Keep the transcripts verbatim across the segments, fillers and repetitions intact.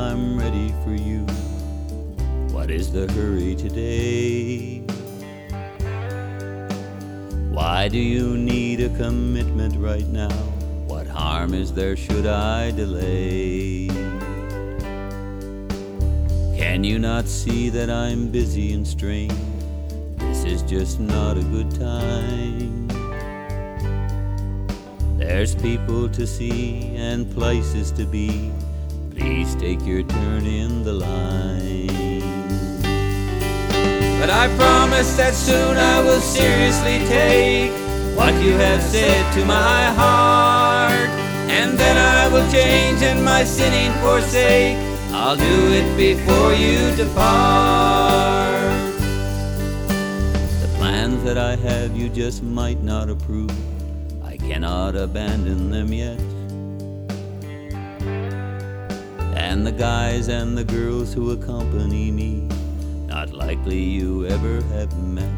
I'm ready for you. What is the hurry today? Why do you need a commitment right now? What harm is there should I delay? Can you not see that I'm busy and strained? This is just not a good time. There's people to see and places to be. Please take your turn in the line. But I promise that soon I will seriously take what you have said to my heart, and then I will change and my sinning forsake. I'll do it before you depart. The plans that I have you just might not approve. I cannot abandon them yet. And the guys and the girls who accompany me, not likely you ever have met.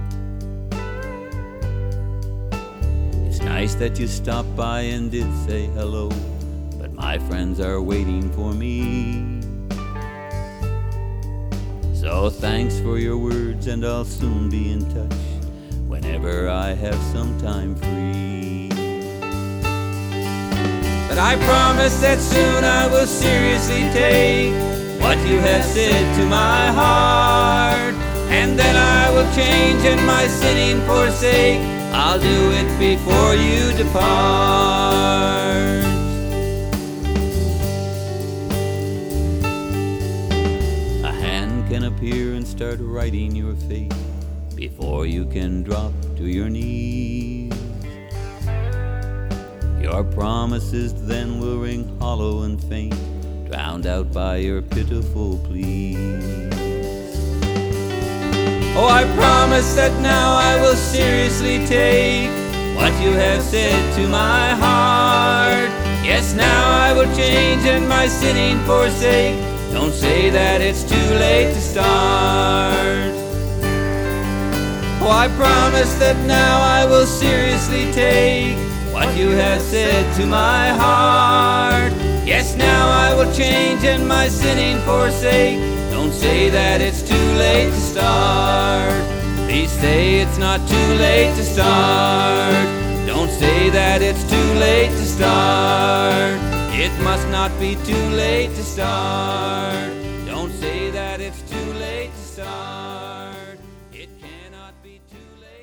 It's nice that you stopped by and did say hello, but my friends are waiting for me. So thanks for your words, and I'll soon be in touch whenever I have some time free. But I promise that soon I will seriously take what you have said to my heart, and then I will change and my sinning forsake. I'll do it before you depart. A hand can appear and start writing your fate before you can drop to your knees. Your promises then will ring hollow and faint, drowned out by your pitiful pleas. Oh, I promise that now I will seriously take what you have said to my heart. Yes, now I will change and my sinning forsake. Don't say that it's too late to start. Oh, I promise that now I will seriously take what you have said to my heart. Yes, now I will change and my sinning forsake. Don't say that it's too late to start. Please say it's not too late to start. Don't say that it's too late to start. It must not be too late to start. Don't say that it's too late to start. It cannot be too late.